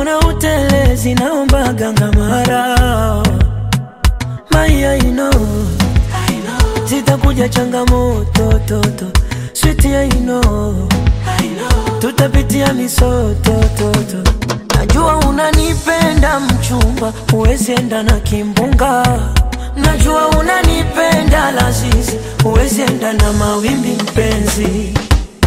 Mbona utelezi naomba ganga mara. My I know zitakuja changamoto toto. Sweet I know tutapitia misoto toto. Najua unanipenda mchumba, huwezi enda na kimbunga. Najua unanipenda lazizi, huwezi enda na mawimbi mpenzi.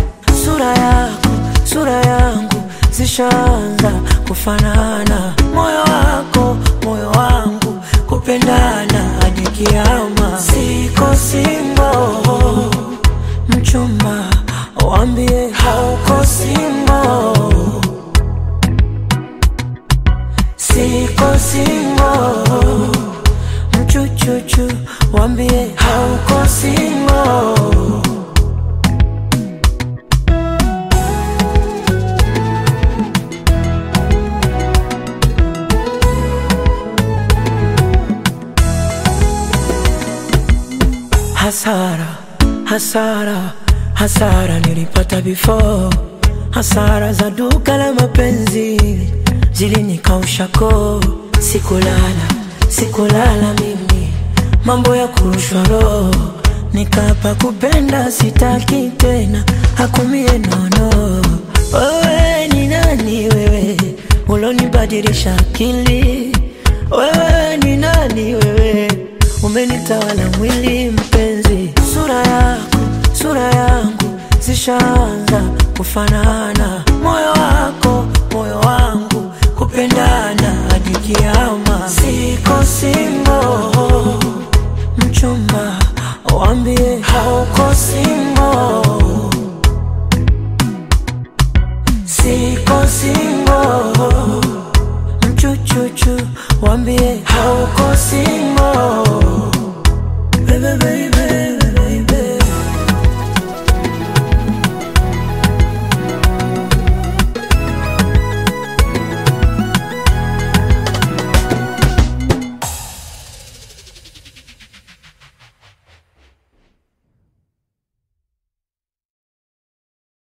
Sura yangu zishaanza kufanana. Moyo wangu kupendana hadi kiyama. Siko single mchumba, waambie hauko single. Siko single mchuchuchu, waambie hauko single. Hasara nilipata before. Hasara za duka la mapenzi zilinikausha koo. Sikulala mimi, mambo ya kurushwa roho. Nikapa kupenda sitaki tena, hakumie nono. Wewe ni nani wewe, ulonibadilisha akili. Wewe ni nani wewe, umenitawala mwili mpenzi. Sura yangu zishaanza kufanana. Moyo wangu kupendana hadi kiyama. Siko single mchumba, waambie hauko single. Siko single mchuchuchu, waambie hauko single.